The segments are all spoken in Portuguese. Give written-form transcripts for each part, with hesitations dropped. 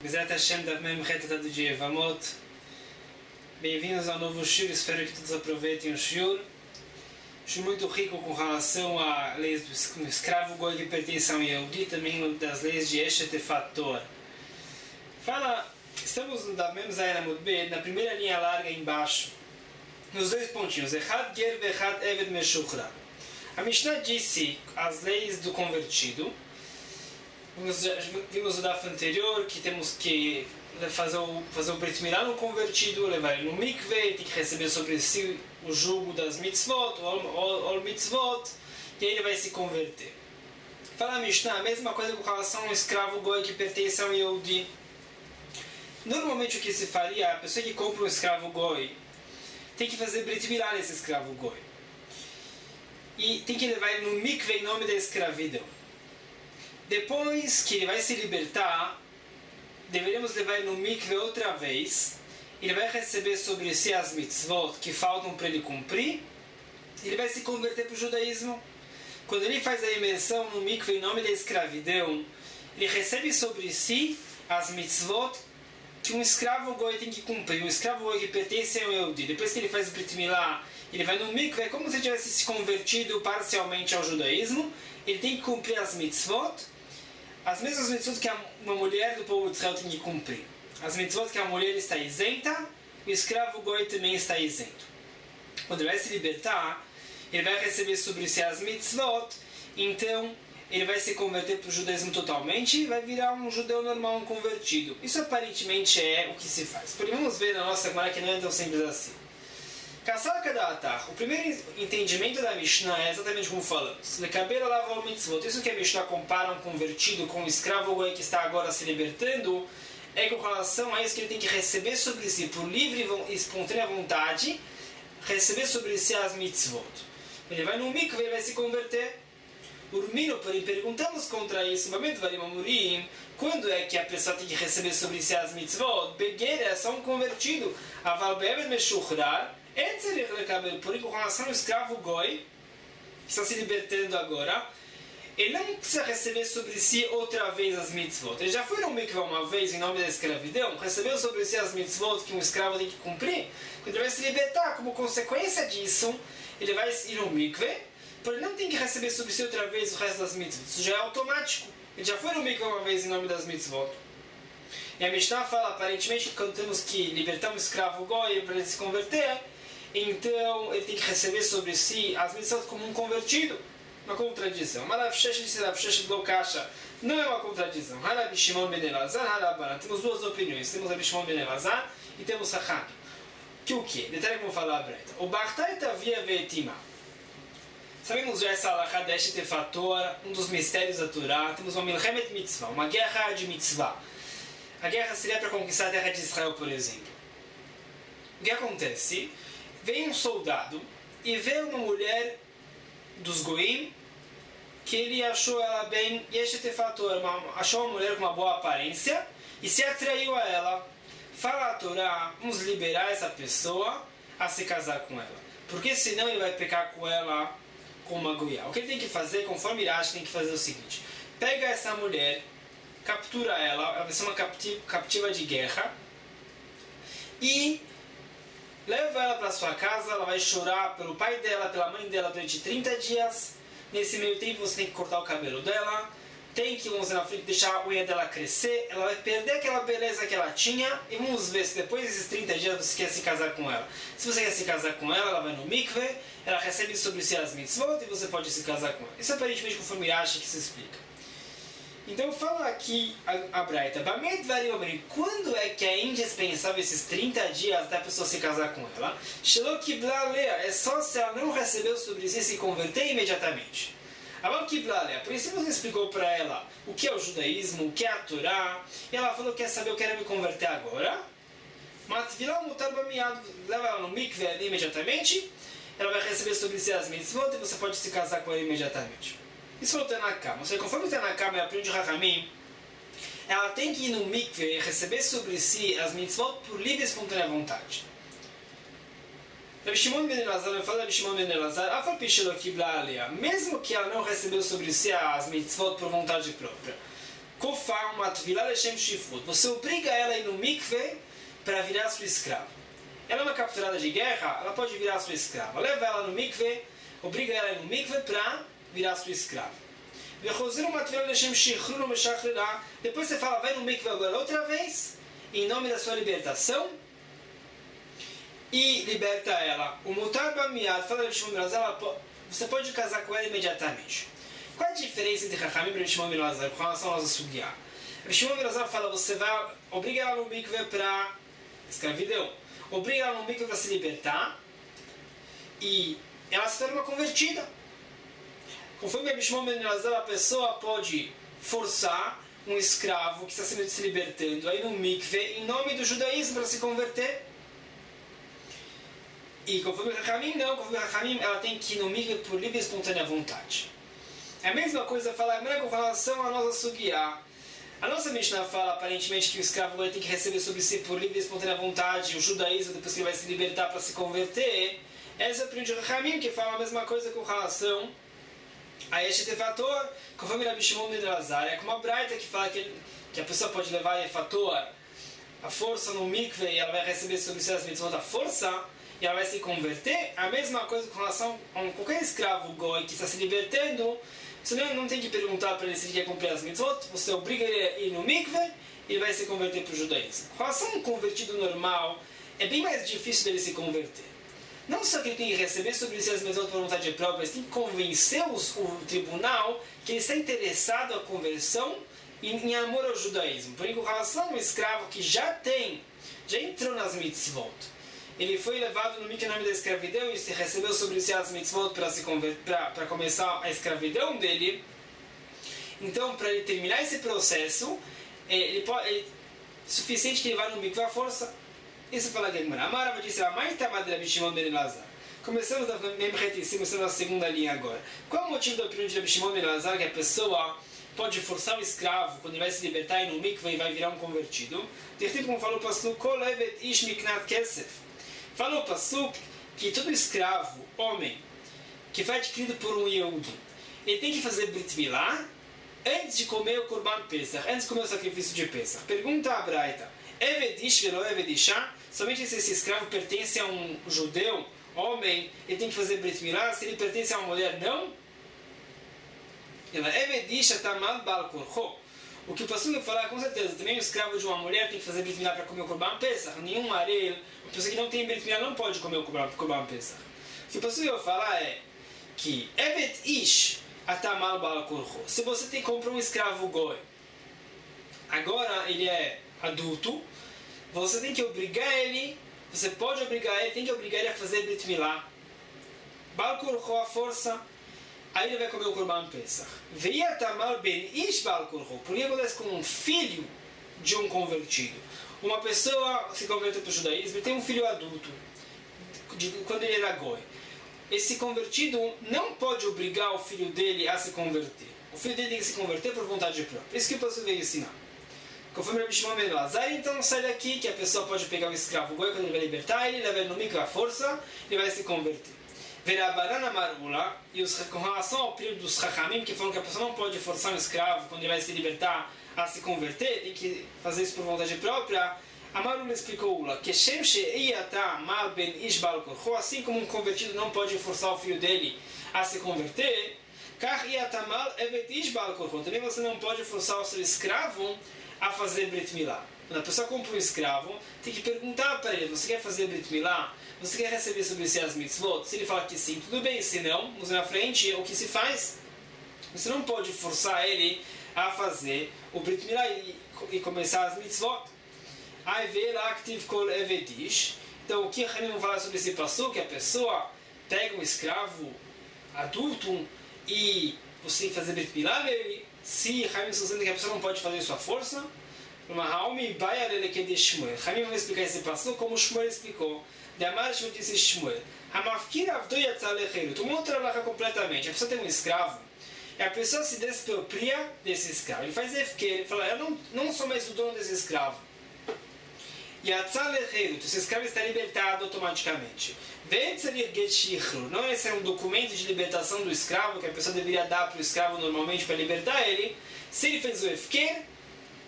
Bezerra Hashem da mesma reta do dia, Vamot. Bem-vindos ao novo Shur, espero que todos aproveitem o Shur. Shur muito rico com relação a leis do escravo goi que pertence ao Yehudi, também das leis de Eshet Fator. Estamos na mesma Zaina Mudbed, na primeira linha larga embaixo, nos dois pontinhos, Echad Ger Vechad Eved Meshuchra. A Mishnah disse as leis do convertido. Vimos no DAF anterior que temos que fazer o Brit Milá no convertido, levar ele no mikveh, tem que receber sobre si o jugo das mitzvot, o mitzvot, e aí ele vai se converter. Fala a Mishnah, a mesma coisa com relação ao escravo goi que pertence ao Yehudi. Normalmente o que se faria, a pessoa que compra um escravo goi tem que fazer Brit Milá nesse escravo goi. E tem que levar ele no mikveh em nome da escravidão. Depois que ele vai se libertar, deveríamos levar ele no mikveh outra vez. Ele vai receber sobre si as mitzvot que faltam para ele cumprir. Ele vai se converter para o judaísmo. Quando ele faz a imersão no mikveh em nome da escravidão, ele recebe sobre si as mitzvot que um escravo goi tem que cumprir. Um escravo goi que pertence ao Yehudi. Depois que ele faz Brit Milá, ele vai no mikveh, é como se ele tivesse se convertido parcialmente ao judaísmo. Ele tem que cumprir as mitzvot. As mesmas mitzvot que uma mulher do povo de Israel tem que cumprir. As mitzvot que a mulher está isenta, o escravo goi também está isento. Quando ele vai se libertar, ele vai receber sobre si as mitzvot, então ele vai se converter para o judaísmo totalmente e vai virar um judeu normal, um convertido. Isso aparentemente é o que se faz. Porém, vamos ver na nossa Gemara que não é tão simples assim. O primeiro entendimento da Mishnah é exatamente como falamos. Isso que a Mishnah compara um convertido com um escravo goi que está agora se libertando, é com relação a isso que ele tem que receber sobre si, por livre e espontânea vontade, receber sobre si as mitzvot. Ele vai no mikveh, ele vai se converter. Urmino, porém, perguntamos contra isso, quando é que a pessoa tem que receber sobre si as mitzvot? Begueira é só um convertido. Aval be'eved meshuchrar, porém, com relação ao escravo goi, que está se libertando agora, ele não precisa receber sobre si outra vez as mitzvot. Ele já foi no mikveh uma vez em nome da escravidão, recebeu sobre si as mitzvot que um escravo tem que cumprir. Quando ele vai se libertar, como consequência disso, ele vai ir no mikveh, porém não tem que receber sobre si outra vez o resto das mitzvot. Isso já é automático. Ele já foi no mikveh uma vez em nome das mitzvot. E a Mishnah fala, aparentemente, quando temos que libertar um escravo goi para ele se converter, então ele tem que receber sobre si as mitzvot como um convertido. Uma contradição. Não é uma contradição. Harabi Shimon ben Elazar, Harabanan. Temos duas opiniões. Temos Rabi Shimon ben Elazar e temos Hacham. Que o quê? Detalhe que eu vou falar a Breta. O Bartai Tavia Vetima. Sabemos já essa alahá da Eshet Fator, um dos mistérios da Torá. Temos uma Milchemet Mitzvah, uma guerra de Mitzvah. A guerra seria para conquistar a terra de Israel, por exemplo. O que acontece? Vem um soldado e vê uma mulher dos Goim que ele achou ela bem, achou uma mulher com uma boa aparência e se atraiu a ela. Fala a Torá, vamos liberar essa pessoa a se casar com ela, porque senão ele vai pecar com ela com uma goiá. O que ele tem que fazer, conforme ele acha, tem que fazer o seguinte: pega essa mulher, captura ela vai ser uma captiva de guerra e leva ela para sua casa. Ela vai chorar pelo pai dela, pela mãe dela durante 30 dias. Nesse meio tempo você tem que cortar o cabelo dela, tem que, vamos dizer na frente, deixar a unha dela crescer. Ela vai perder aquela beleza que ela tinha e vamos ver se depois desses 30 dias você quer se casar com ela. Se você quer se casar com ela, ela vai no mikveh, ela recebe sobre si as mitzvot e você pode se casar com ela. Isso aparentemente conforme acha que se explica. Então fala aqui a Braita, quando é que é indispensável esses 30 dias até a pessoa se casar com ela? É só se ela não recebeu sobre si se converter imediatamente. Por isso você explicou para ela o que é o judaísmo, o que é a Torá, e ela falou que quer saber, eu quero me converter agora. Leva ela no mikveh imediatamente, ela vai receber sobre si as mitzvot e você pode se casar com ela imediatamente. Isso foi o Tanakama. Ou seja, conforme o Tanakama aprende o Rahamim, ela tem que ir no mikveh e receber sobre si as mitzvot por livre e espontânea vontade. Rabi Shimon ben Elazar, eu falo Rabi Shimon ben Elazar, mesmo que ela não recebeu sobre si as mitzvot por vontade própria, Kofar uma tvilá lechem shifrut. Você obriga ela a ir no mikve para virar sua escrava. Ela é uma capturada de guerra, ela pode virar sua escrava. Leva ela no mikve, obriga ela a ir no mikve para virar sua escrava. Depois você fala, vai no mikve agora outra vez, em nome da sua libertação, e liberta ela. O mutar bamiad, fala de Shimon ben Elazar, você pode casar com ela imediatamente. Qual é a diferença entre Chachamim e Shimon ben Elazar com relação à nossa sugya? Shimon ben Elazar fala, você vai obrigar ela no mikve para escravidão, obriga ela no mikve para se libertar, e ela se torna uma convertida. Conforme a Shimon ben Elazar, a pessoa pode forçar um escravo que está se libertando aí no mikve em nome do judaísmo para se converter. E conforme Chachamim, não. Conforme Chachamim, ela tem que ir no mikve por livre e espontânea vontade. É a mesma coisa falar com relação à nossa sugya. A nossa Mishnah fala aparentemente que o escravo vai ter que receber sobre si por livre e espontânea vontade o judaísmo depois que ele vai se libertar para se converter. Essa é a opinião de Chachamim, que fala a mesma coisa com relação a este tefator, conforme Rabi Shimon ben Elazar. É como a Braita que fala que a pessoa pode levar a efator, a força no mikve, e ela vai receber sobre si as mitzvot da força, e ela vai se converter. A mesma coisa com relação a qualquer escravo goi que está se libertando. Você não tem que perguntar para ele se ele quer cumprir as mitzvot, você obriga ele a ir no mikve e ele vai se converter para o judaísmo. Com relação a um convertido normal, é bem mais difícil dele se converter. Não só que ele tem que receber sobre si as mitzvot por vontade própria, mas tem que convencer o tribunal que ele está interessado na conversão em amor ao judaísmo. Porém, com relação a um escravo que já entrou nas mitzvot, ele foi levado no mikve da escravidão e se recebeu sobre si as mitzvot para começar a escravidão dele. Então, para ele terminar esse processo, é suficiente que ele vá no mikve à força. Isso fala que a Amara vai dizer a mãe estava de Rabi Shimon ben Elazar. Começamos na segunda linha agora. Qual é o motivo da opinião de Rabi Shimon ben Elazar que a pessoa pode forçar o escravo quando ele vai se libertar e no mikve e vai virar um convertido? Tipo como falou o pastor, Kol evet ish miknat kesef. Falou o pastor que todo escravo, homem, que foi adquirido por um Yehudi, ele tem que fazer Brit Milá antes de comer o Korban Pesach, antes de comer o sacrifício de Pesach. Pergunta a Braita, Evedish velo Evedishá? Somente se esse escravo pertence a um judeu, homem, ele tem que fazer Brit Milá. Se ele pertence a uma mulher, não? Evedish atamal bal korcho. O que o pastor vai falar, com certeza, também o escravo de uma mulher tem que fazer Brit Milá para comer o Korban Pesach. Nenhum marido, uma pessoa que não tem Brit Milá não pode comer o Korban Pesach. O que o pastor vai falar é que Evet Ish atamal bal korcho. Se você comprou um escravo goi, agora ele é adulto, você tem que obrigar ele, você pode obrigar ele, tem que obrigar ele a fazer Brit Milá. Bal korcho, a força, aí ele vai comer o Korban Pesach. Veia tamar ben ish bal korcho. Por que acontece com um filho de um convertido? Uma pessoa se converteu para o judaísmo e tem um filho adulto, quando ele era goi. Esse convertido não pode obrigar o filho dele a se converter. O filho dele tem que se converter por vontade própria. Isso que o pastor veio ensinar. Conforme Rabi Shimon ben Elazar, então sai daqui que a pessoa pode pegar o escravo goi quando ele vai libertar ele, leva ele no mikve à força, ele vai se converter. Verabarana marula, e com relação ao período dos Chachamim, que falam que a pessoa não pode forçar um escravo quando ele vai se libertar a se converter, tem que fazer isso por vontade própria. A Marula explicou que Shem she'iyata mal ben ish bal korcho, assim como um convertido não pode forçar o filho dele a se converter, kach iyata mal evet ish bal korcho, também você não pode forçar o seu escravo a fazer Brit Milá. Quando a pessoa compra um escravo, tem que perguntar para ele, você quer fazer Brit Milá? Você quer receber sobre si as mitzvot? Se ele falar que sim, tudo bem. Se não, vamos na frente, o que se faz? Você não pode forçar ele a fazer o Brit Milá e começar as mitzvot. Aí vê lá que tive kol evedish. Então, o que a Hamim vai falar sobre esse passo? Que a pessoa pega um escravo adulto e você tem que fazer Brit Milá nele. Se Hamim está dizendo que a pessoa não pode fazer sua força, uma Haumi vai aleleque de Shmuel. Hamim vai explicar esse passo como Shmuel explicou. De Amar Shmuel disse Shmuel. Hamafkir avdo yatzalechelu. Uma outra alaha completamente. A pessoa tem um escravo e a pessoa se despropria desse escravo. Ele faz efker. Ele fala, eu não sou mais o dono desse escravo. Yatzalechelu. Esse escravo está libertado automaticamente. Não esse é um documento de libertação do escravo que a pessoa deveria dar para o escravo normalmente para libertar ele. Se ele fez o efker,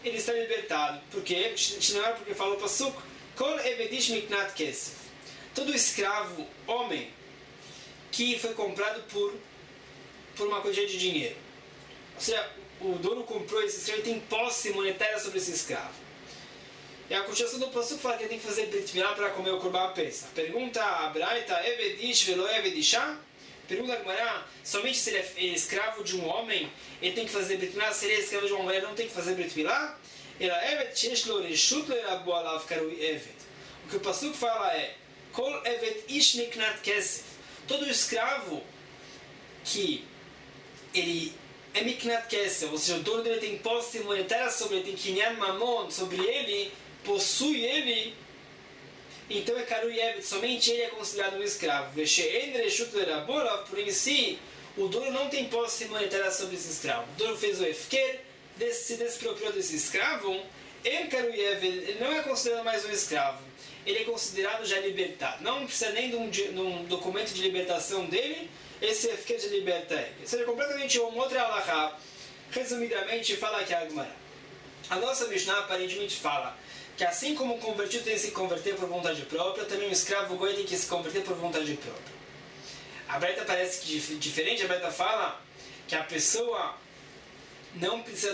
ele está libertado. Por quê? Porque falou para Pasuk, Kol evedish miknat kesef. Todo escravo, homem, que foi comprado por uma quantia de dinheiro. Ou seja, o dono comprou esse escravo e tem posse monetária sobre esse escravo. E a continuação do Pasuk fala que ele tem que fazer Brit Milá para comer o Korban Pesach. Pergunta a Braita, Evedish velo evedishá? Pergunta a Gemara, somente se ele é escravo de um homem, ele tem que fazer Brit Milá? Se ele é escravo de uma mulher, não tem que fazer Brit Milá? O que o Pasuk fala é Kol evet ish miknat kesef. Todo escravo que ele é miknat kesef, ou seja, o dono dele tem posse monetária sobre ele, tem kinyan mamon sobre ele, possui ele, então é karui evet, somente ele é considerado um escravo. Porém, se o dono não tem posse monetária sobre esse escravo, o dono fez o efker, se despropriou desse escravo, ele não é considerado mais um escravo, ele é considerado já libertado. Não precisa nem de um documento de libertação dele, esse efker já liberta ele. Ou seja, completamente uma outra halakha. Resumidamente, fala aqui a Gemara. A nossa Mishnah aparentemente fala que assim como o convertido tem que se converter por vontade própria, também o escravo goi tem que se converter por vontade própria. A Braita parece que diferente, a Braita fala que a pessoa não precisa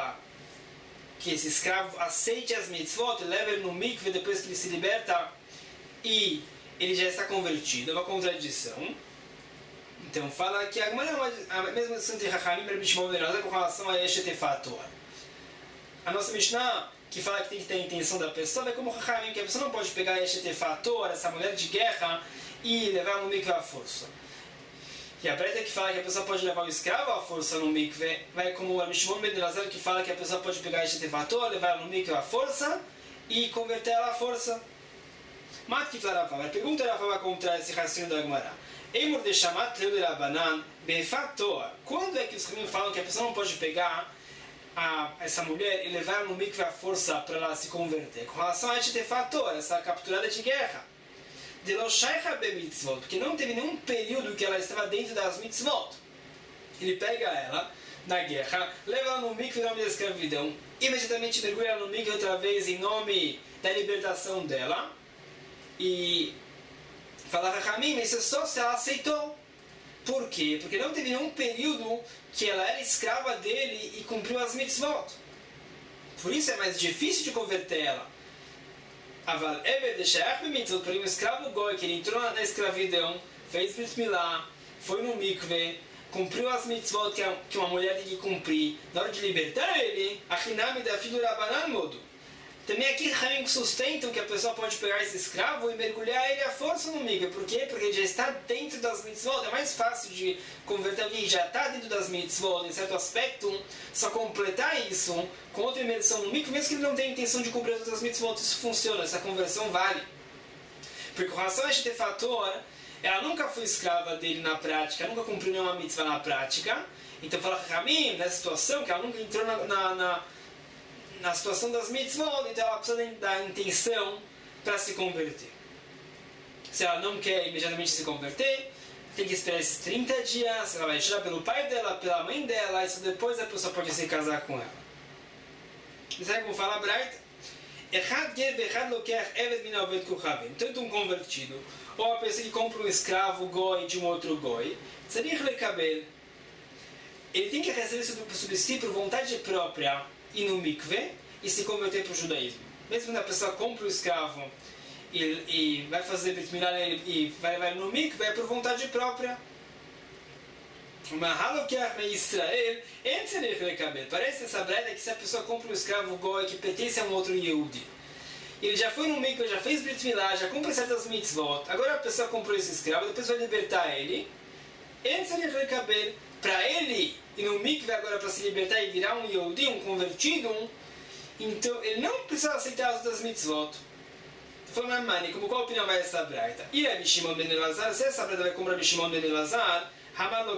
que esse escravo aceite as mitzvot, leve ele no mikve depois que ele se liberta e ele já está convertido. É uma contradição. Então fala que a mesma discussão entre Chachamim e Rabi Shimon ben Elazar com relação a Eshet Fator. A nossa Mishnah, que fala que tem que ter a intenção da pessoa, é como Chachamim, que a pessoa não pode pegar Eshet Fator, essa mulher de guerra, e levar no mikve à força. E a Braita que fala que a pessoa pode levar o escravo à força no mikve, vai como o Rabi Shimon ben Elazar que fala que a pessoa pode pegar Eshet Fator, levar no mikve à força e converter ela à força. Mat que fala Rafa, mas pergunta Rafa vai contra esse raciocínio da Gemara. Emor de Shamat Leu de Rabanan Befator. Quando é que os caminhos falam que a pessoa não pode pegar essa mulher e levar ela no mikve à força para ela se converter? Com relação a Eshet Fator, essa capturada de guerra. De lo shaycha be mitzvot, porque não teve nenhum período que ela estava dentro das mitzvot. Ele pega ela na guerra, leva ela no mikve em nome da escravidão, imediatamente mergulha ela no mikve outra vez em nome da libertação dela, e fala Rachamim, isso é só se ela aceitou. Por quê? Porque não teve nenhum período que ela era escrava dele e cumpriu as mitzvot. Por isso é mais difícil de converter ela. Aval Eber de Sheach B'mitzvot, porém um escravo goi que ele entrou na escravidão, fez Brit Milá, foi no mikve, cumpriu as mitzvot que uma mulher tem que cumprir, na hora de libertar ele, Achinami da filha Rabanan Modo. Também aqui Raim sustentam que a pessoa pode pegar esse escravo e mergulhar ele à força no mikve. Por quê? Porque ele já está dentro das mitzvot. É mais fácil de converter alguém que já está dentro das mitzvot, em certo aspecto, só completar isso com outra imersão no mikve, mesmo que ele não tenha intenção de cumprir todas as mitzvot. Isso funciona, essa conversão vale. Porque com relação a este fator, ela nunca foi escrava dele na prática, nunca cumpriu nenhuma mitzvah na prática. Então fala Raim, nessa situação, que ela nunca entrou na situação das mitzvot, então ela precisa da intenção para se converter. Se ela não quer imediatamente se converter, tem que esperar esses 30 dias, ela vai tirar pelo pai dela, pela mãe dela, e só depois a pessoa pode se casar com ela. E sabe como fala a Braita? Tanto um convertido, ou a pessoa que compra um escravo goi de um outro goi, ele tem que receber sobre si por vontade própria ir no mikve e se converter para o judaísmo. Mesmo quando a pessoa compra o escravo e vai fazer Brit Milá e vai no mikve, é por vontade própria. Parece essa Braita que se a pessoa compra um escravo goi que pertence a um outro Yehudi, ele já foi no mikve, já fez Brit Milá, já cumpre certas mitzvot, agora a pessoa comprou esse escravo, depois vai libertar ele, para ele ir no mikve agora para se libertar e virar um Yehudi, um convertido, então ele não precisa aceitar as outras mitzvot. Falando, mãe, qual a opinião vai essa Braita? E Rabi Shimon ben Elazar, se essa Braita vai como Rabi Shimon ben Elazar, falou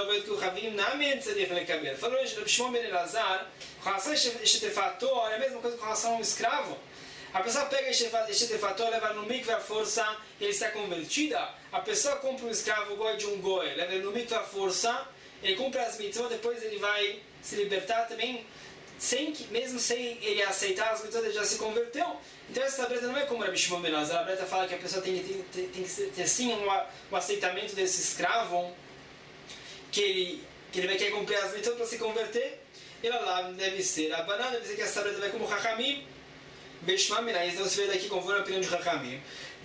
Rabi Shimon ben Elazar, com relação a este fator, é a mesma coisa com relação a um escravo. A pessoa pega este fator, leva no mikve à força, ele está convertida. A pessoa compra um escravo goi de um goi, leva no mikve à força, ele cumpre as mitzvot, depois ele vai se libertar também. mesmo sem ele aceitar as mitzvot, ele já se converteu. Então essa breta não é como Rabi Shimon ben Elazar. A breta fala que a pessoa tem que ter sim um aceitamento desse escravo, que ele vai querer cumprir as mitzvot para se converter. Ele lá deve ser a banana, deve ser que essa breta vai como Chachamim. Beshma Minai, então se vê daqui conforme a opinião de Chachamim.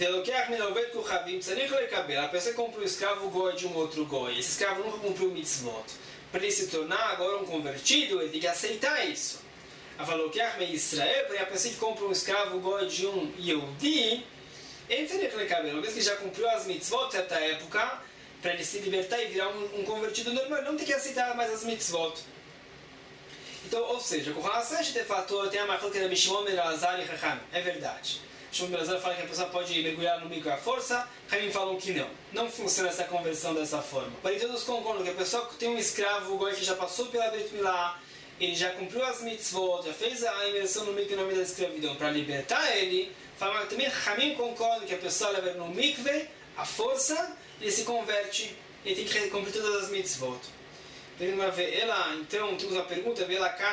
A pessoa que comprou um escravo goi de um outro goi. Esse escravo nunca cumpriu mitzvot. Para ele se tornar agora um convertido, ele tem que aceitar isso. A falou que Israel, para a pessoa que compra um escravo goi de um Yehudi, ele tem que recaber. Uma vez que já cumpriu as mitzvot certa época, para ele se libertar e virar um convertido normal, ele não tem que aceitar mais as mitzvot. Então, ou seja, com relação a este fator, tem a marca que é Rabi Shimon ben Elazar e Chachamim. É verdade. Shimon ben Elazar fala que a pessoa pode mergulhar no mikve à força, Chachamim falam que não. Não funciona essa conversão dessa forma. Porém, todos concordam que a pessoa que tem um escravo goi que já passou pela Brit Milá, ele já cumpriu as mitzvot, já fez a imersão no mikve em nome da escravidão para libertar ele, fala que também Chachamim concordam que a pessoa leva no mikve à força, ele se converte, ele tem que cumprir todas as mitzvot. Então, temos uma pergunta,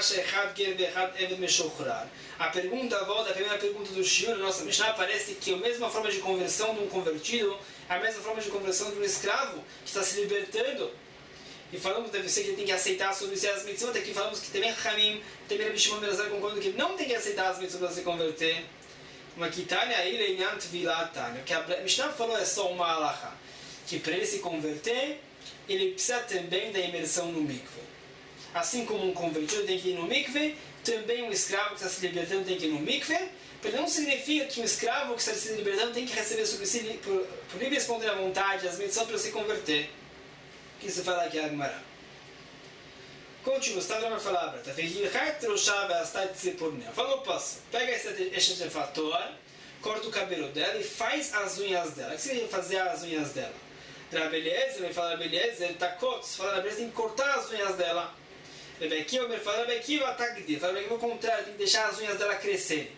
a pergunta volta à primeira pergunta do Shiur. Nossa Mishnah parece que a mesma forma de conversão de um convertido é a mesma forma de conversão de um escravo que está se libertando. E falamos, deve ser que ele tem que aceitar sobre si as mitzvot. Aqui falamos que também Hamim, também Rabi Shimon ben Elazar concordam que ele não tem que aceitar as mitzvot para se converter. Mas que Tanya aí, Leinyan Tvilat Tanya, que a Mishnah falou é só uma halakha, que para ele se converter, ele precisa também da imersão no mikve. Assim como um convertido tem que ir no mikve, também um escravo que está se libertando tem que ir no mikve. Mas não significa que um escravo que está se libertando tem que receber sobre si, por livre e espontânea vontade, as mitzvot para se converter. O que se fala aqui a Gemara? Continua, está dando uma palavra. Falou, posso. Pega este fator, corta o cabelo dela e faz as unhas dela. O que significa fazer as unhas dela? Rabeliezer, ele fala Rabeliezer, takots, fala Rabeliezer, tem que cortar as unhas dela. Rebekiva, ele fala Rebekiva, tagdir, fala Rebekiva, ao contrário, tem que deixar as unhas dela crescerem.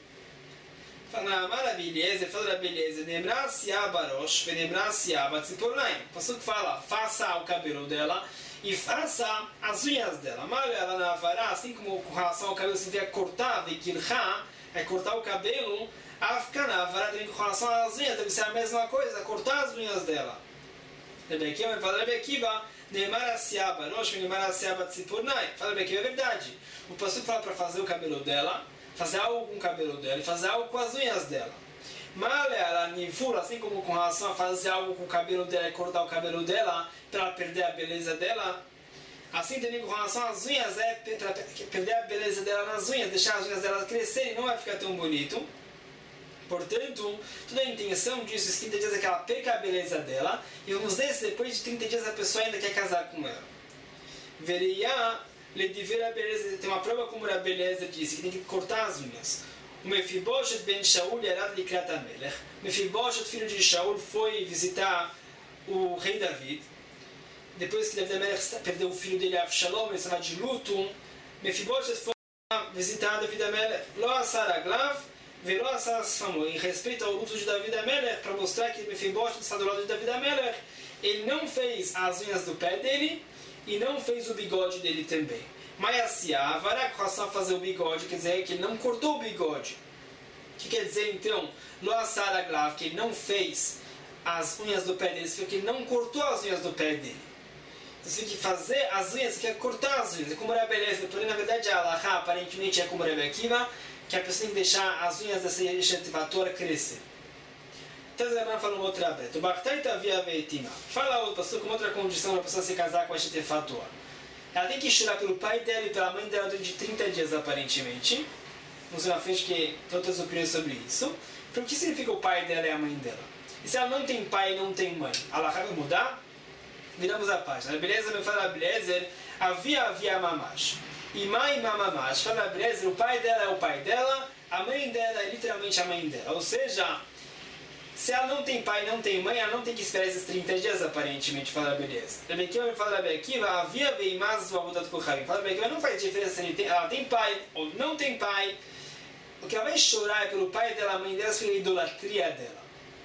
Fala Rabeliezer, fala Rabeliezer, lembrar-se a barosh, lembrar-se a batzipornaim. O pastor que fala, faça o cabelo dela e faça as unhas dela. Mas ela na vará, assim como com relação ao cabelo, se vier cortar, vekilcha, é cortar o cabelo, a ficar na vará também com relação às unhas, deve ser a mesma coisa, cortar as unhas dela. Rebekiva fala Rebekiva, Neymar Asiaba, Rosh Neymar Asiaba Tzipurnai. Fala Rebekiva, é verdade. O pastor fala para fazer o cabelo dela, fazer algo com o cabelo dela e fazer algo com as unhas dela. Male ela nifura, assim como com relação a fazer algo com o cabelo dela e cortar o cabelo dela para ela perder a beleza dela. Assim também com relação às unhas, é para perder a beleza dela nas unhas, deixar as unhas dela crescerem, não vai ficar tão bonito. Portanto, toda a intenção disso, os 30 dias é que ela perca a beleza dela, e vamos ver se depois de 30 dias a pessoa ainda quer casar com ela. Veria, a beleza, tem uma prova como a beleza disse, que tem que cortar as unhas. O Mefiboshet ben Shaul yarad likrat hamelech. Mefiboshet, filho de Shaul, foi visitar o rei David. Depois que David Amelech perdeu o filho dele, Avshalom, ele estava de luto. Mefiboshet foi visitar David Amelech. Lo asar aglav, virou essas famosas em respeito ao luto de David Amelech, para mostrar que Mefiboshet está do lado de David Amelech. Ele não fez as unhas do pé dele e não fez o bigode dele também. Maiasia, vará com relação a fazer o bigode, quer dizer que ele não cortou o bigode. O que quer dizer então? Lo asar aglav, que ele não fez as unhas do pé dele, significa que ele não cortou as unhas do pé dele. Então você tem que fazer as unhas, você quer cortar as unhas. É como a beleza, porém na verdade a Alahá aparentemente é como a Rebekiva, que a pessoa tem que deixar as unhas dessa eshetivatora crescer. Então a Gemara fala uma outra breta. O Bachtaita via veitima. Fala o pastor com outra condição para a pessoa se casar com a eshetivatora. Ela tem que chorar pelo pai dela e pela mãe dela durante 30 dias aparentemente. Vamos ver na frente que tem outras opiniões sobre isso. Então o que significa o pai dela e a mãe dela? E se ela não tem pai e não tem mãe? Allah vai mudar? Viramos a página. Beleza, me fala Beleza, havia mamash. E mãe mamash. Fala Beleza, o pai dela é o pai dela, a mãe dela é literalmente a mãe dela. Ou seja, se ela não tem pai e não tem mãe, ela não tem que esperar esses 30 dias aparentemente. Fala Beleza. Rebekiva me fala Rebekiva, havia veimaz o abudat kuchavim. Fala Rebekiva, não faz diferença se ela tem pai ou não tem pai. O que ela vai chorar é pelo pai dela, a mãe dela, pela idolatria dela.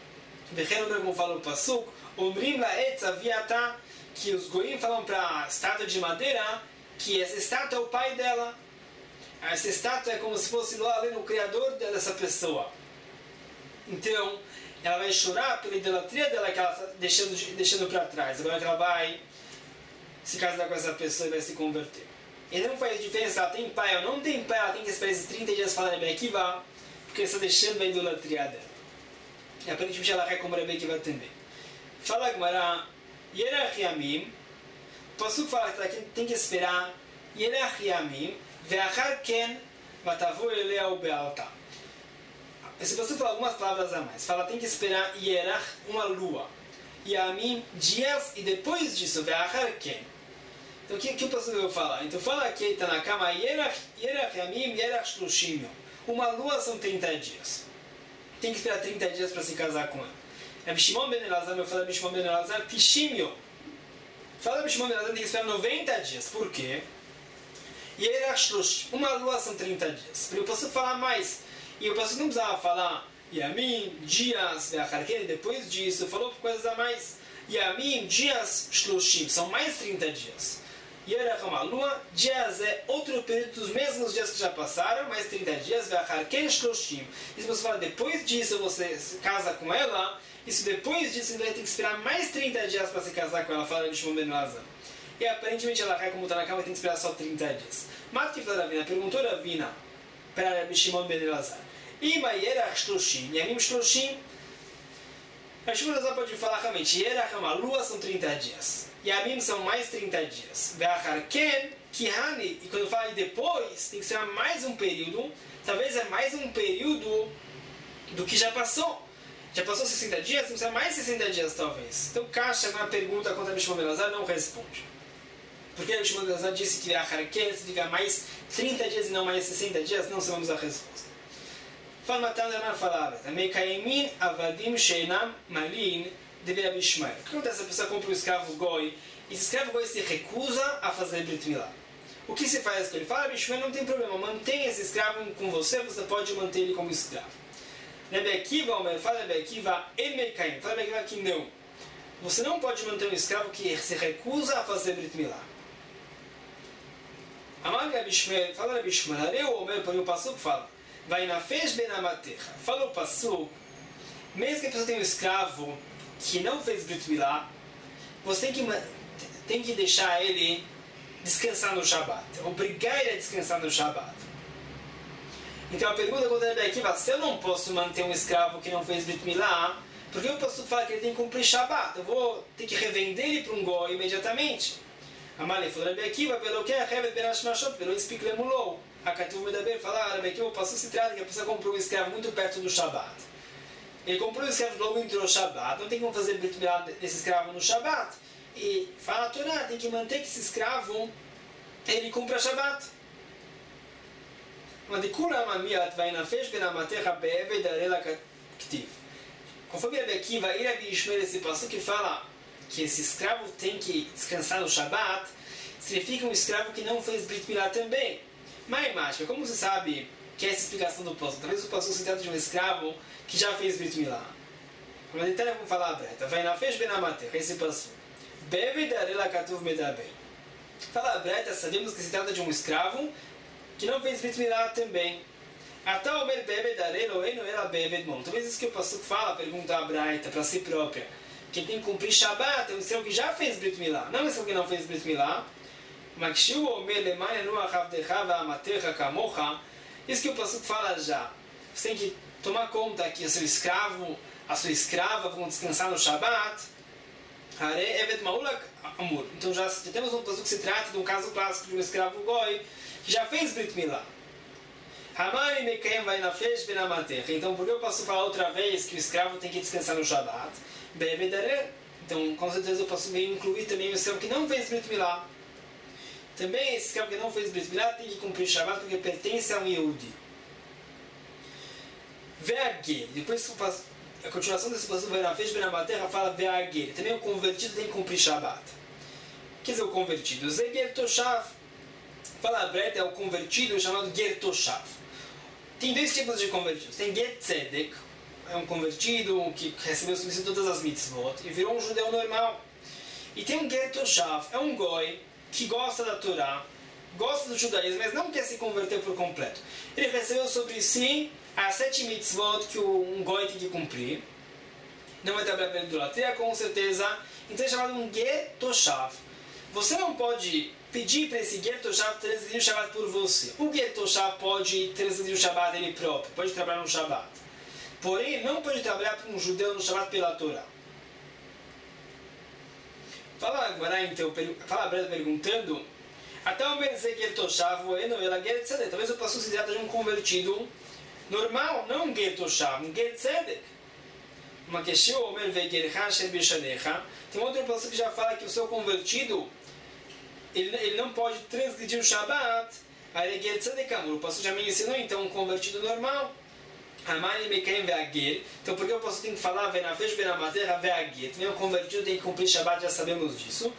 Como fala o Pasuk, Omrim la'etz aviata, que os goim falam para a estátua de madeira que essa estátua é o pai dela. essa estátua é como se fosse lá além do criador dessa pessoa. Então, ela vai chorar pela idolatria dela que ela está deixando para trás. Agora que ela vai se casar com essa pessoa e vai se converter. E não faz diferença se ela tem pai ou não tem pai, ela tem que esperar esses 30 dias falando Rebbe Akiva, porque está deixando a idolatria dela. E aparentemente ela quer como Rebbe Akiva também. Fala a Gemara, Yerach Yamim, o Pasuk fala que tem que esperar Yerach Yamim, Ve'achar Ken, Vatavo Elea Ubealta. Esse Pasuk fala algumas palavras a mais. Fala tem que esperar Yerach, uma lua, Yamim, dias, e depois disso, Ve'achar Ken. Então o que o Pasuk vai falar? Então fala aqui, está na cama, Yerach Yamim, Yerach Shlushim. Uma lua são 30 dias. Tem que esperar 30 dias para se casar com ela. Rabbi Shimon ben Elazar, meu fala Rabbi Shimon ben Elazar, Tishimyo. Fala Rabbi Shimon ben Elazar, tem que esperar 90 dias. Por quê? Yerach Shlushim. Uma lua são 30 dias. Porque eu posso falar mais. E o pastor não precisava falar Yamim, dias, Ve'acharken, depois disso, falou coisas a mais. Yamim, dias, Shlushim, são mais 30 dias. Yerach é uma lua, dias é outro período dos mesmos dias que já passaram, mais 30 dias, Ve'acharken, Shlushim. E se você fala depois disso, você se casa com ela, isso depois disso, você vai ter que esperar mais 30 dias para se casar com ela, fala Rabbi Shimon ben Elazar. E aparentemente ela cai como está na cama e tem que esperar só 30 dias. Mas que fala Ravina? Perguntou Ravina para Rabbi Shimon ben Elazar. Ima Yerach Shlushim, Yamim Shlushim. Rabbi Shimon ben Elazar pode falar realmente, Yerach é uma lua, são 30 dias. Yamim são mais 30 dias. Ve'acharken, Kihani, e quando fala depois, tem que ser mais um período, talvez é mais um período do que já passou. Já passou 60 dias, tem que ser mais 60 dias talvez. Então Kasha, na pergunta contra Rabbi Shimon ben Elazar, não responde. Porque Rabbi Shimon ben Elazar disse que Ve'acharken significa mais 30 dias e não mais 60 dias, não sabemos a resposta. Fala Matana na palavra, também Kaimin Avadim Sheinam Malin de Rabbi Ishmael. O que acontece? A pessoa compra um escravo goi e esse escravo goi se recusa a fazer Brit Milá. O que se faz com ele? Fala, Rabbi Ishmael, não tem problema, mantenha esse escravo com você, você pode manter ele como escravo. Rebbe Akiva, fala Rebbe Akiva, Emeikaim, fala Rebbe Akiva que não. Você não pode manter um escravo que se recusa a fazer Brit Milá. Amar Rabbi Ishmael, fala Rabbi Ishmael, Areu Omer, porém o Pasuk fala, vai na fez ben amaterra. Fala o Pasuk, mesmo que a pessoa tenha um escravo que não fez Brit Milá, você tem que deixar ele descansar no Shabat. Obrigar ele a descansar no Shabat. Então a pergunta contra Rebbe Akiva, se eu não posso manter um escravo que não fez Brit Milá, por que o pastor fala que ele tem que cumprir Shabat? Eu vou ter que revender ele para um goi imediatamente. Amalei falou Rebbe Akiva, pelo que é Rebbe Berash Mashot, pelo Ispik Lemulou. A Katuv Medaber fala, Rebbe Akiva, o pastor se trata que a pessoa comprou um escravo muito perto do Shabat. Ele comprou um escravo logo entrou o Shabat, não tem como fazer Brit Milá desse escravo no Shabat. E fala a Torá, tem que manter que esse escravo ele cumpra Shabat. Conforme Rebbe Akiva e Rabbi Ishmael, esse passuco que fala que esse escravo tem que descansar no Shabat, significa um escravo que não fez Brit Milá também. Mas, como você sabe que é essa explicação do passuco? Talvez o passuco se trata de um escravo que já fez Brit Milá. Mas então vamos falar a breta. Vai na fez ben amater, esse passuco. Bebe darela katuv medaber. Fala a breta, sabemos que se trata de um escravo que não fez Brit Milá também. Até o Omer bebe darelo eno ela bebe bom. Talvez isso que o passuco fala, pergunta a breta para si própria. Que tem que cumprir Shabat, é um escravo que já fez Brit Milá. Não é um escravo que não fez Brit Milá. Mas se o Omer lemane no achavdecha va'amatercha kamocha, isso que o passuco fala já. Você tem que tomar conta que o seu escravo, a sua escrava vão descansar no Shabat. Então já temos um passuco que se trata de um caso clássico de um escravo goi que já fez Brit Milá. Então por que eu posso falar outra vez que o escravo tem que descansar no Shabat? Então com certeza eu posso incluir também o escravo que não fez Brit Milá. Também esse escravo que não fez Brit Milá tem que cumprir Shabat porque pertence a um Yehudi. Ve'agel. Depois a continuação desse passuco vai na fez ben amaterra fala ve'agel. Também o convertido tem que cumprir Shabat. O que é o convertido? O Ger Toshav. Fala a breta é o convertido chamado Ger Toshav. Tem dois tipos de convertidos. Tem Ger Tzedek, é um convertido que recebeu submissão todas as mitzvot e virou um judeu normal. E tem um Ger Toshav, é um goi que gosta da Torá gosta do judaísmo, mas não quer se converter por completo. Ele recebeu sobre si as 7 mitzvot que um goi tem que cumprir. Não vai trabalhar pela idolatria, com certeza. Então é chamado um ger toshav. Você não pode pedir para esse ger toshav transgredir o Shabbat por você. O ger toshav pode transgredir o Shabbat ele próprio, pode trabalhar no Shabbat. Porém, não pode trabalhar para um judeu no Shabbat pela Torá. Fala agora então, fala a Breda perguntando, até o ger toshav, talvez eu possa se tratar de um convertido normal, não um ger toshav, um ger tzedek. Uma questão, tem outra pessoa que já fala que o seu convertido ele não pode transgredir o Shabbat. O pastor já me ensinou, então, um convertido normal. Então, por que o pastor tem que falar também um convertido tem que cumprir Shabbat, já sabemos disso.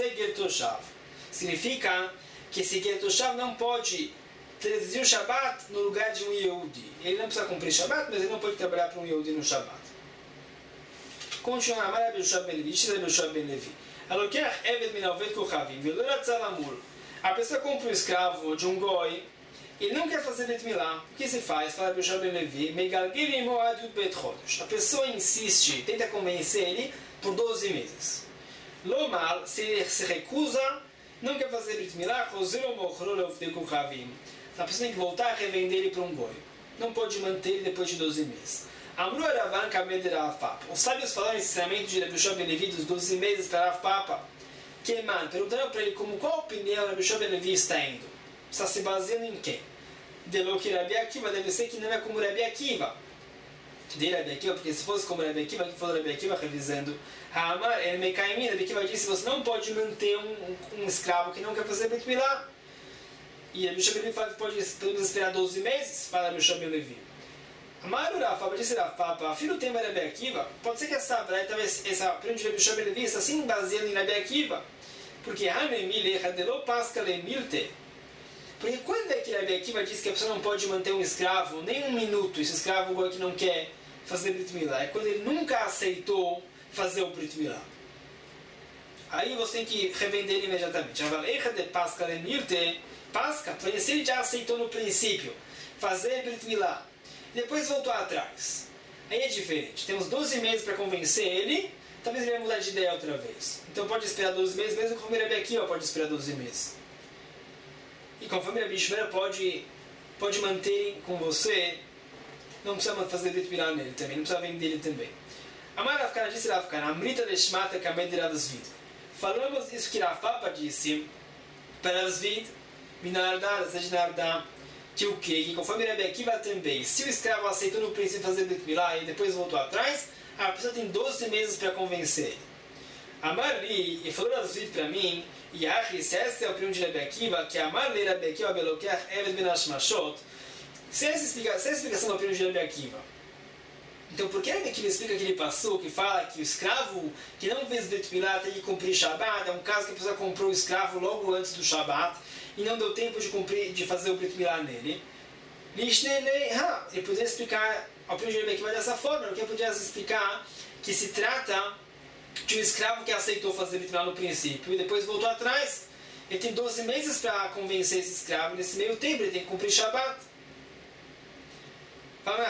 Significa que esse ger toshav não pode transgredir o Shabbat no lugar de um Yehudi. Ele não precisa cumprir Shabbat, mas ele não pode trabalhar para um Yehudi no Shabbat. Continua, Amar Rabbi Yoshua ben Levi, diz Rabbi Yoshua ben Levi. Alokeach eved min haoved kochavim, velo ratzav amur. A pessoa compra um escravo de um goi, ele não quer fazer Brit Milá. O que se faz? Fala Rabbi Yoshua ben Levi, megalgil imo ad yud bet chodesh. A pessoa insiste, tenta convencer ele por 12 meses. Lomar, se ele se recusa, não quer fazer Brit Milá, chozero mochro leovdei kochavim. A pessoa tem que voltar a revender ele para um goi. Não pode manter ele depois de 12 meses. Amru Aravan Kamed Rav Papa. Os sábios falaram esse ensinamento de Rabbi Yoshua ben Levi dos 12 meses para Rav Papa. Perguntaram para ele qual opinião Rabbi Yoshua ben Levi está indo. Está se baseando em quem? Delou que Rabi Akiva deve ser que não é como Rabi Akiva. Estudei Rabi Akiva porque se fosse como Rabi Akiva, que falou Rabi Akiva revisando Hamar, ele me cai em mim. Rabi Akiva disse: você não pode manter um escravo que não quer fazer Brit Milá. E Rabbi Yoshua ben Levi fala que podemos esperar 12 meses. Fala Rabbi Yoshua ben Levi. Amaro Rav Papa, disse Rav Papa, filho tem Rabi Akiva, pode ser que essa opinião de Rabbi Yoshua ben Levi está assim baseando em Rabi Akiva, porque porque quando é que Rabi Akiva diz que a pessoa não pode manter um escravo nem um minuto, esse escravo que não quer fazer Brit Milá, é quando ele nunca aceitou fazer o Brit Milá. Aí você tem que revender ele imediatamente. Pasca, se ele já aceitou no princípio fazer Brit Milá, depois voltou atrás. Aí é diferente. Temos 12 meses para convencer ele, talvez ele vai mudar de ideia outra vez. Então pode esperar 12 meses, mesmo conforme Rabi Akiva pode esperar 12 meses. E conforme Rabi Shmuel pode manter com você, não precisa fazer Brit Milá nele também, não precisa vender ele também. Amar Rav Kana disse Rav Kana, Amrita Leshmata Kamed Rav Zvid. Falamos isso que Rav Papa disse para Rav Zvid, Minardá, Zednardá, que o quê? Que conforme Rabi Akiva também, se o escravo aceitou no princípio fazer Brit Milá e depois voltou atrás, a pessoa tem 12 meses para convencer ele. Amar-li, e falou Rav para mim, e se essa é a opinião de Rabi Akiva, que Amar-li Rabi Akiva belokeach eved ben hashmashot, se essa é a explicação da opinião de Rabi Akiva. Então, por que Rabi Akiva explica que ele passou, que fala que o escravo que não fez Brit Milá tem que cumprir Shabbat, é um caso que a pessoa comprou o escravo logo antes do Shabbat, e não deu tempo de fazer o Brit Milá nele. Ele poderia explicar a opinião de Rabi Akiva dessa forma, porque ele poderia explicar que se trata de um escravo que aceitou fazer Brit Milá no princípio e depois voltou atrás. Ele tem 12 meses para convencer esse escravo, nesse meio tempo ele tem que cumprir Shabbat. Rabi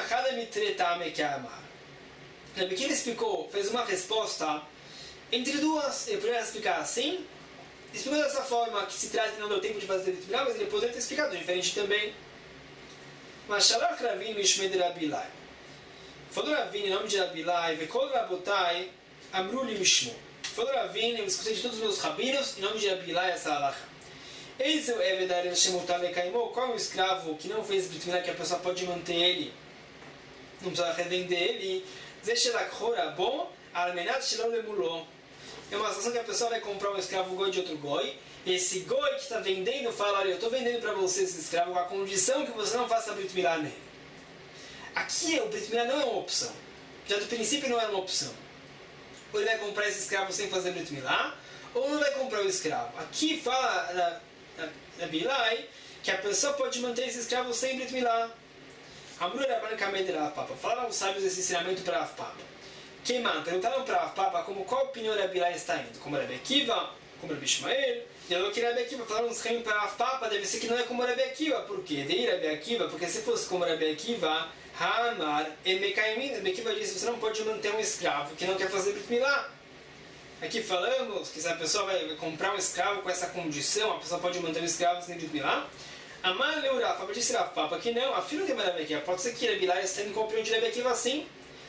Akiva explicou, fez uma resposta entre duas. Ele poderia explicar assim, explicou dessa forma, que se trata que não deu tempo de fazer Brit Milá, mas ele poderia ter explicado diferente também. Mas Shalach Ravin Mishmei de Rabi Ilai. Falou Ravin em nome de Rabi Ilai, Vekol Rabotai Amru Li Mishmo. Falou Ravin, eu escutei de todos os meus rabinos em nome de Rabi Ilai essa halakha. Eis é o Evedar El Shemutar Lekaimo. Qual é o escravo que não fez Brit Milá, que a pessoa pode manter ele, não precisa revender ele? Zeshelak Horabon Almenat Shelom Lemulon. É uma situação que a pessoa vai comprar um escravo goi de outro goi. Esse goi que está vendendo fala: olha, eu estou vendendo para você esse escravo com a condição que você não faça Brit Milá nele. Aqui o Brit Milá não é uma opção. Já do princípio não é uma opção. Ou ele vai comprar esse escravo sem fazer Brit Milá, ou não vai comprar o escravo. Aqui fala Rabi Ilai que a pessoa pode manter esse escravo sem Brit Milá. Amru Rabban Kamed Rav Papa. Falaram os sábios esse ensinamento para Rav Papa. Perguntaram para Rav Papa qual opinião Rabi Ilai está indo. Como Rabi Akiva, como Rabi Shmuel, E eu queria Rabi Akiva falar uns reinos para a Papa, deve ser que não é como Rabi Akiva. Por quê? De Rabi Akiva, porque se fosse como Rabi Akiva, Hamar e Mekaimin, Rabi Akiva disse, você não pode manter um escravo que não quer fazer Brit Milá. Aqui falamos que se a pessoa vai comprar um escravo com essa condição, a pessoa pode manter um escravo sem Brit Milá. Amar Leurafa, disse Rav Papa que não, a filha de Rabi Akiva, pode ser que Rabi Lá esteja em compreensão de Rabi Akiva assim.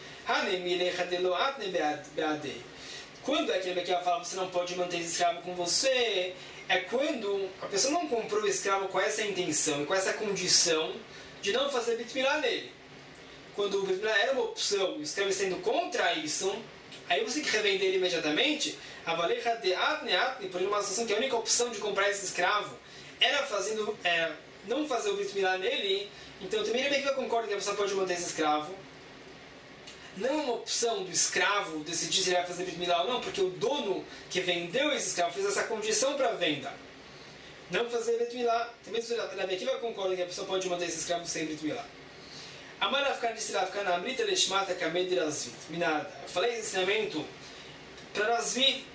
Quando é que Rabi Akiva fala que você não pode manter esse escravo com você? É quando a pessoa não comprou o escravo com essa intenção e com essa condição de não fazer Brit Milá nele. Quando o Brit Milá era uma opção e o escravo sendo contra isso, aí você tem que revender ele imediatamente. Por uma situação que a única opção de comprar esse escravo era não fazer o Brit Milá nele, então também Rabi Akiva concorda que a pessoa pode manter esse escravo. Não é uma opção do escravo decidir se ele vai fazer Brit Milá ou não, porque o dono que vendeu esse escravo fez essa condição para a venda. Não fazer Brit Milá. Também Rabi Akiva concorda que a pessoa pode manter esse escravo sem Brit Milá. Amar Rafkan disse Rafkan, Amrita Leshmata Kamed Razvit. Minada. Eu falei esse ensinamento para Razvit.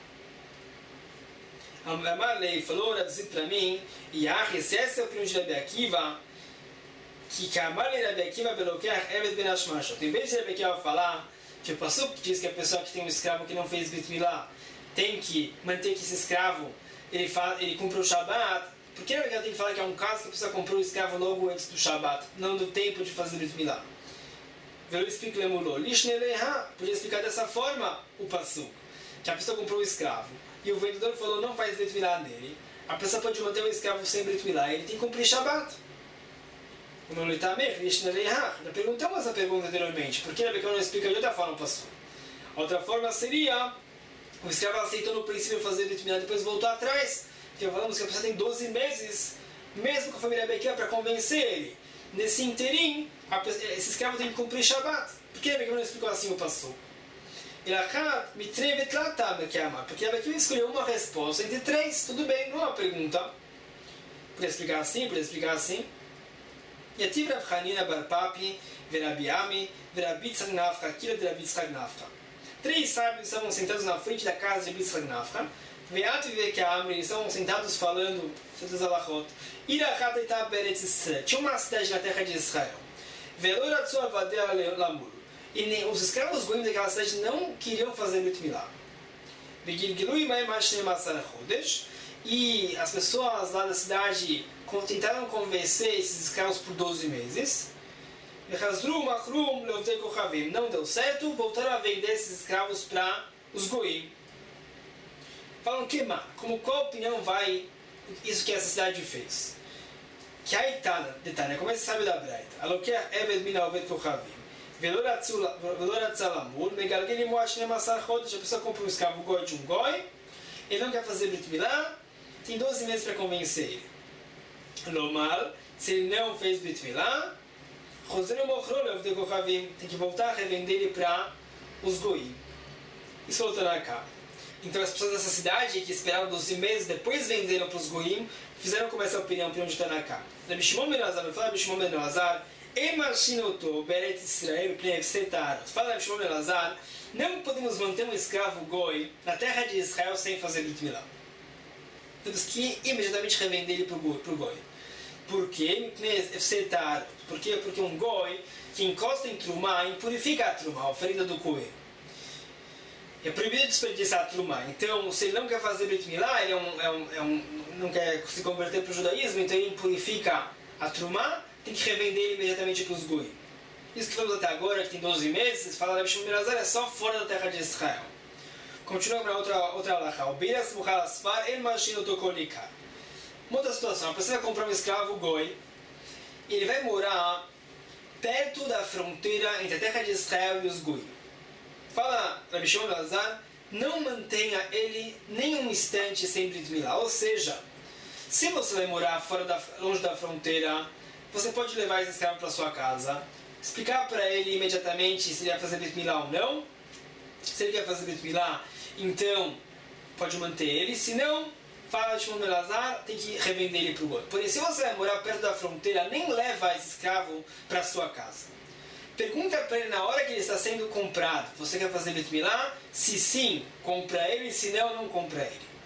Amar Lei falou Razvit para mim, e se essa é a opinião de Rabi Akiva, que Amar Lei Rabi Akiva Belokeach Evet Ben Hashmasha. Em vez de Rabi Akiva falar que o pastor que diz que a pessoa que tem um escravo que não fez Brit Milá tem que manter que esse escravo ele cumpre o Shabbat, por que Rabi Akiva tem que falar que é um caso que a pessoa comprou o escravo logo antes do Shabbat, não do tempo de fazer Brit Milá? Velo explica Lemulô. Lishneleha, podia explicar dessa forma o passuco, que a pessoa comprou o escravo e o vendedor falou não faz Brit Milá nele, a pessoa pode manter o escravo sem Brit Milá, ele tem que cumprir Shabbat. Já perguntamos essa pergunta anteriormente, por que Rabi Akiva não explica de outra forma o passuco? Outra forma seria o escravo aceitou no princípio fazer Brit Milá, depois voltou atrás. Porque falamos que a pessoa tem 12 meses, mesmo com a família Rabi Akiva, para convencer ele. Nesse interim, esse escravo tem que cumprir Shabbat. Por que Rabi Akiva não explicou assim o passuco? Porque Rabi Akiva escolheu uma resposta entre três. Tudo bem, não é uma pergunta. Podia explicar assim, podia explicar assim. Yativ Rav Hanina bar Papi, Verabi Ami, Verabi Yitzchak Nafcha, Kila de Rabi Yitzchak Nafcha. Três sábios estavam sentados na frente da casa de Rabi Yitzchak Nafcha. Veat e que eles estavam sentados falando sobre os alachot. Irachat eta beretz Israel. Tinha uma cidade na terra de Israel. Velor atzor vadea lamur. E os escravos goim daquela cidade não queriam fazer Brit Milá. Vegilgilu imay mashne masar chodesh. E as pessoas lá da cidade tentaram convencer esses escravos por 12 meses. Não deu certo, voltaram a vender esses escravos para os goim. Falam que qual opinião vai isso que essa cidade fez? Que a Itália, detalhe, como é que você sabe da Braita? Aloquer Eved Mina Oved Kochavim. Veloratzalamur, Megalgeli Moashne Massar Chodesh. A pessoa compra um escravo goi de um goi, ele não quer fazer Brit Milá, tem 12 meses para convencer ele. Lomar, se ele não fez Brit Milá, tem que voltar a revender ele para os goim. Isso voltando a cá. Então as pessoas dessa cidade que esperaram 12 meses, depois venderam para os goim, fizeram como essa opinião de Tanaká. Rabi Shimon ben Elazar, fala Rabi Shimon ben Elazar, Emashinoto Beret Israel Pnei Setar. Fala Rabi Shimon ben Elazar, não podemos manter um escravo goi na terra de Israel sem fazer Brit Milá. Temos que imediatamente revender ele para o goi. Por quê? Por quê? Porque um goi que encosta em trumá impurifica a trumá, a oferenda do coelho. É proibido desperdiçar a trumá. Então, se ele não quer fazer Brit Milá, ele não quer se converter para o judaísmo, então ele impurifica a trumá, tem que revender ele imediatamente para os goim. Isso que falamos até agora, que tem 12 meses, fala Rabi Shimon ben Elazar, é só fora da terra de Israel. Continua para outra alahá. O Beiras Muhalasfar El Mashino Tokolikar. Uma outra situação, a pessoa vai comprar um escravo goi e ele vai morar perto da fronteira entre a terra de Israel e os goim. Fala Rabi Shimon ben Elazar, não mantenha ele nem um instante sem Brit Milá. Ou seja, se você vai morar longe da fronteira, você pode levar esse escravo para sua casa, explicar para ele imediatamente se ele vai fazer Brit Milá ou não. Se ele quer fazer Brit Milá, então pode manter ele. Se não, fala Shimon ben Elazar, tem que revender ele para o goi. Porém, se você vai morar perto da fronteira, nem leva esse escravo para sua casa. Pergunta para ele na hora que ele está sendo comprado: você quer fazer Brit Milá? Se sim, compra ele, se não, não compra ele.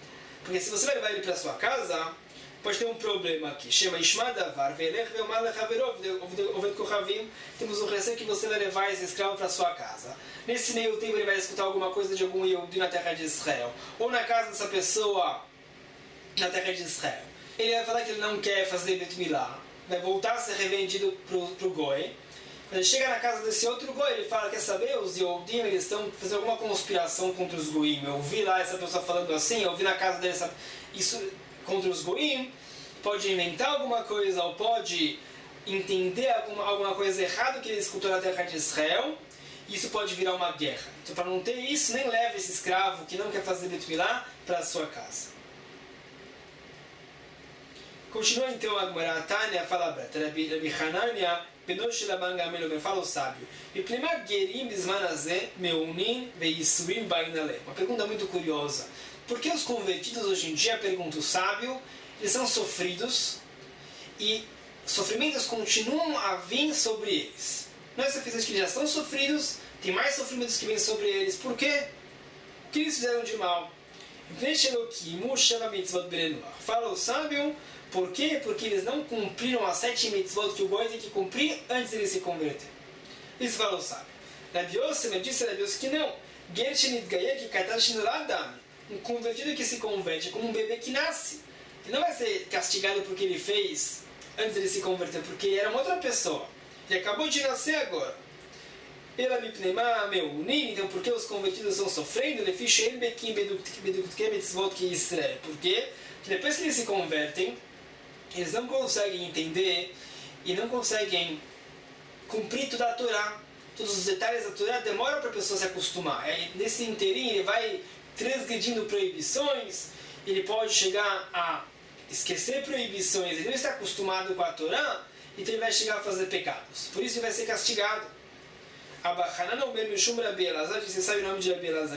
Porque se você vai levar ele para sua casa, pode ter um problema aqui. Chama Ishmadavar, Velech, Velmar, Lechaverov, Oved Kochavim. Temos o receio que você vai levar esse escravo para sua casa. Nesse meio tempo ele vai escutar alguma coisa de algum Yehudi na terra de Israel. Ou na casa dessa pessoa na terra de Israel. Ele vai falar que ele não quer fazer Brit Milá. Vai voltar a ser revendido para o Goi. Quando ele chega na casa desse outro Goi, ele fala, quer saber, os Yehudim, eles estão fazendo alguma conspiração contra os Goim. Eu ouvi lá essa pessoa falando assim, eu ouvi na casa dele isso contra os Goim. Pode inventar alguma coisa, ou pode entender alguma coisa errada que ele escutou na terra de Israel. Isso pode virar uma guerra. Então, para não ter isso, nem leve esse escravo que não quer fazer Brit Milá para a sua casa. Continua então a Gemara, Tânia fala Breta, Rabi Hanania, Benosh Laban Gamel, fala o sábio. Uma pergunta muito curiosa. Por que os convertidos hoje em dia, pergunta o sábio, eles são sofridos e sofrimentos continuam a vir sobre eles? Nós sabemos que eles já estão sofridos, tem mais sofrimentos que vêm sobre eles. Por quê? O que eles fizeram de mal? Fala o sábio. Por quê? Porque eles não cumpriram as 7 mitzvot que o Goi tem que cumprir antes de ele se converter. Isso fala o sábio. Rabi Yosef disse a Rabi Yosef que não. Um convertido que se converte é como um bebê que nasce. Ele não vai ser castigado porque ele fez antes de ele se converter, porque ele era uma outra pessoa. Ele acabou de nascer agora. Então por que os convertidos estão sofrendo? Por quê? Porque depois que eles se convertem, eles não conseguem entender e não conseguem cumprir toda a Torá. Todos os detalhes da Torá demoram para a pessoa se acostumar. Nesse inteirinho ele vai transgredindo proibições, ele pode chegar a esquecer proibições, ele não está acostumado com a Torá, então ele vai chegar a fazer pecados. Por isso ele vai ser castigado. Você sabe o nome de Rabi Elazar?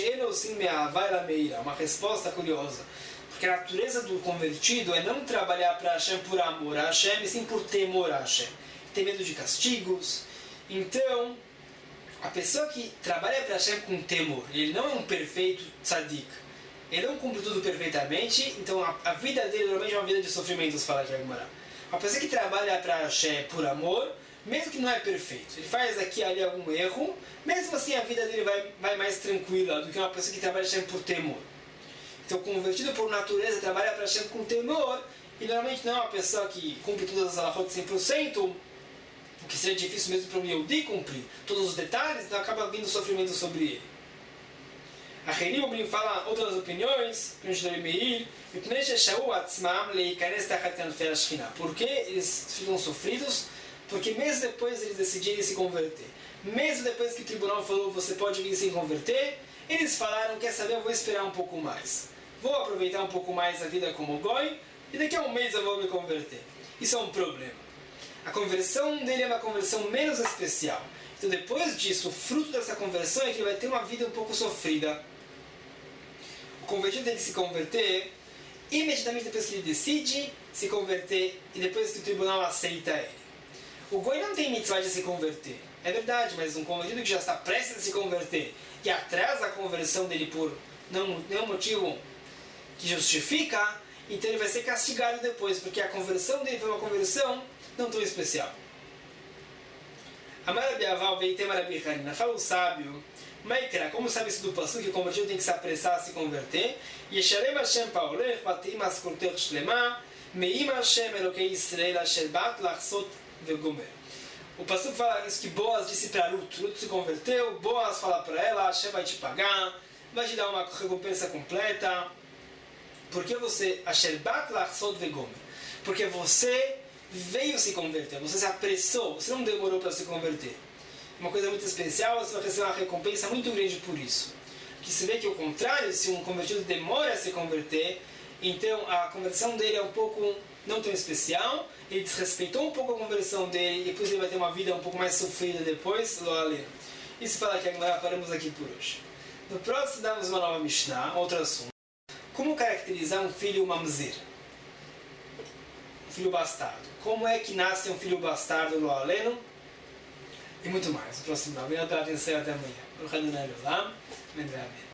Uma resposta curiosa. Porque a natureza do convertido é não trabalhar para Hashem por amor a Hashem, e sim por temor a Hashem. Tem medo de castigos. Então, a pessoa que trabalha para Hashem com temor, ele não é um perfeito tzadik, ele não cumpre tudo perfeitamente, então a vida dele normalmente é uma vida de sofrimentos, fala aqui a Gemara. A pessoa que trabalha para Hashem por amor, mesmo que não é perfeito, ele faz aqui e ali algum erro, mesmo assim a vida dele vai mais tranquila do que uma pessoa que trabalha para Hashem por temor. Então, convertido por natureza, trabalha para Hashem com temor, e normalmente não é uma pessoa que cumpre todas as halachot 100%, o que seria difícil mesmo para um Yehudi cumprir todos os detalhes, então acaba vindo sofrimento sobre ele. A Herim fala outras opiniões, por que eles ficam sofridos? Porque mesmo depois de eles decidirem se converter, mesmo depois que o tribunal falou você pode vir se converter, eles falaram, quer saber, eu vou esperar um pouco mais. Vou aproveitar um pouco mais a vida como Goi, e daqui a um mês eu vou me converter. Isso é um problema. A conversão dele é uma conversão menos especial. Então depois disso, o fruto dessa conversão é que ele vai ter uma vida um pouco sofrida. O convertido tem que se converter imediatamente depois que ele decide se converter e depois que o tribunal aceita ele. O Goi não tem mitzvah de se converter. É verdade, mas um convertido que já está prestes a se converter e atrasa a conversão dele por nenhum motivo que justifica, então ele vai ser castigado depois, porque a conversão dele foi uma conversão não tão especial. Amar Biaval veio ter Marabi Hanina. Fala o sábio, Maikra, como sabe isso do passo que o convertido tem que se apressar a se converter? Yeshalem Hashem Paolech, Batim Askurter Shlema, Meim Hashem Elokei Israel Asher Bat Lachsot Vegomer. O pastor fala isso que Boaz disse para Ruth. Ruth se converteu, Boaz fala para ela, Hashem vai te pagar, vai te dar uma recompensa completa. Porque você, Asher Bat Lachsot Vegomer, porque você veio se converter, você se apressou, você não demorou para se converter. Uma coisa muito especial, você vai receber uma recompensa muito grande por isso. Que se vê que o contrário, se um convertido demora a se converter, então a conversão dele é um pouco não tão especial, ele desrespeitou um pouco a conversão dele, e depois ele vai ter uma vida um pouco mais sofrida depois, Isso fala que agora paramos aqui por hoje. No próximo damos uma nova Mishnah, outro assunto. Como caracterizar um filho mamzer? Um filho bastardo. Como é que nasce um filho bastardo no Aleno? E muito mais. No próximo, obrigado pela atenção, até amanhã.